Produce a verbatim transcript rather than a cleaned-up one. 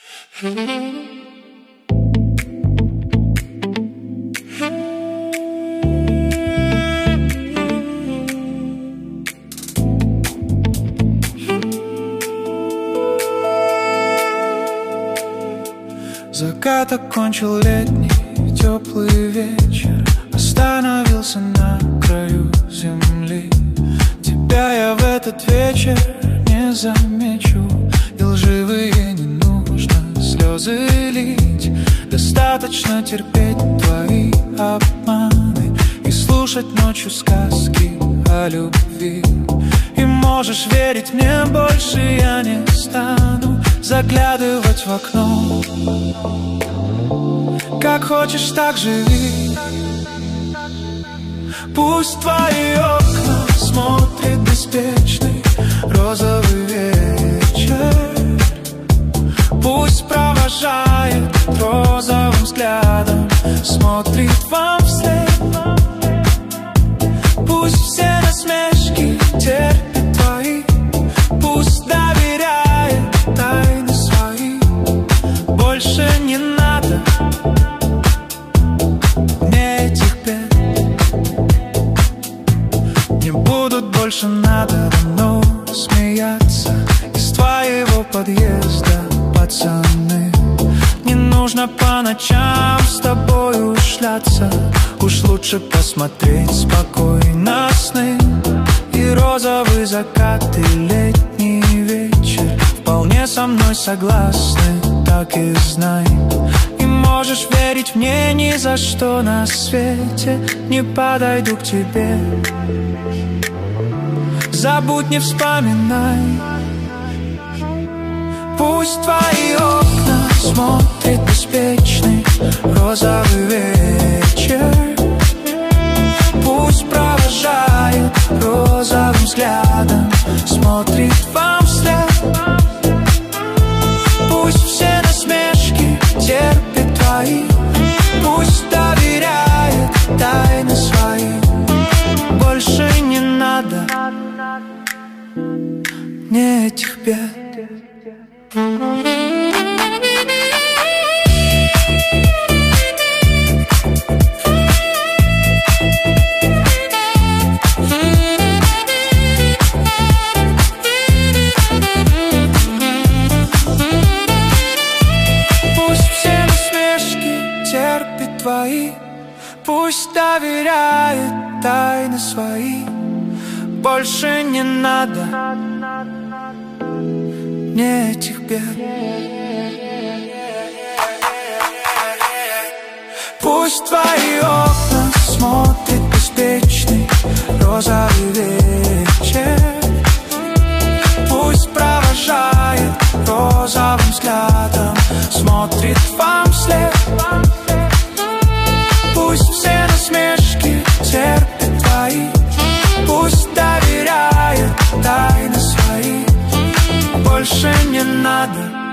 Закат окончил летний теплый вечер, остановился на краю земли. Тебя я в этот вечер не замечу, и лживые не нужно слезы лить. Достаточно терпеть твои обманы и слушать ночью сказки о любви. И можешь верить мне, больше я не стану заглядывать в окно. Как хочешь, так живи. Пусть твои окна смотрит беспечный розовый вечер. Пусть провожает розовым взглядом, смотрит вам вслед. Пусть все насмешки терпит твои, пусть доверяет тайны свои. Больше не надо мне этих бед. Не будут больше надо мной смеяться из твоего подъезда, пацаны. Не нужно по ночам с тобой шляться, уж лучше посмотреть спокойно сны. И розовый закат, и летний вечер вполне со мной согласны, так и знай. И можешь верить мне, ни за что на свете не подойду к тебе. Забудь, не вспоминай. Пусть твои окна смотрит беспечный розовый вечер. Пусть провожает розовым взглядом, смотрит вам вслед. Пусть все насмешки терпит твои, пусть доверяет тайны свои. Больше не надо мне этих бед. Твои, пусть доверяет тайны свои. Больше не надо мне этих бед. Пусть твои окна смотрит беспечный розовый вечер. Пусть провожает розовым взглядом, смотрит вам вслед. Пусть все насмешки терпит твои, пусть доверяет тайны свои. Больше не надо